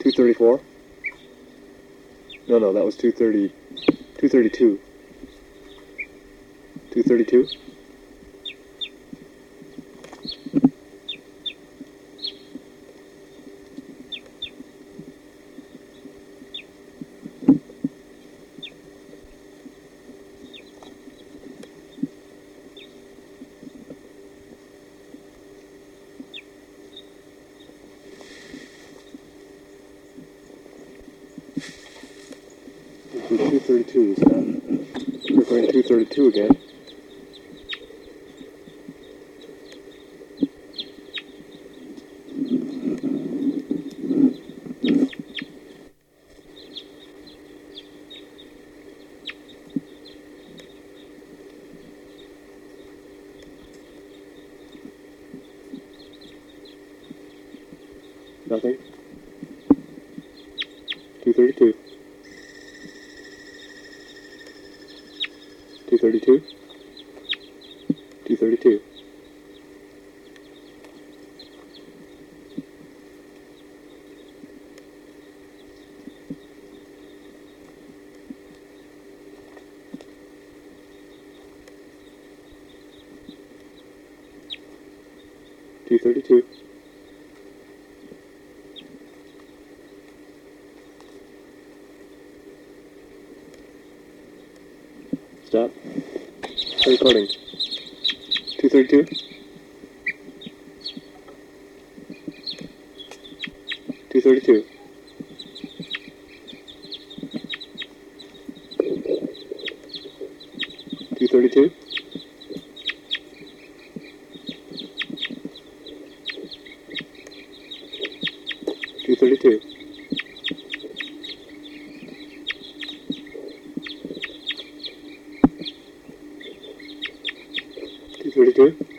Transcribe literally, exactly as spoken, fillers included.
two thirty-four? No, no, that was two thirty, two thirty-two. two thirty-two? two thirty-two, is that? We're going two thirty-two again. Nothing. two thirty-two. two thirty-two. two thirty-two. two thirty-two. Stop. Start recording. two thirty-two. two thirty-two. two thirty-two. two thirty-two. two thirty-two.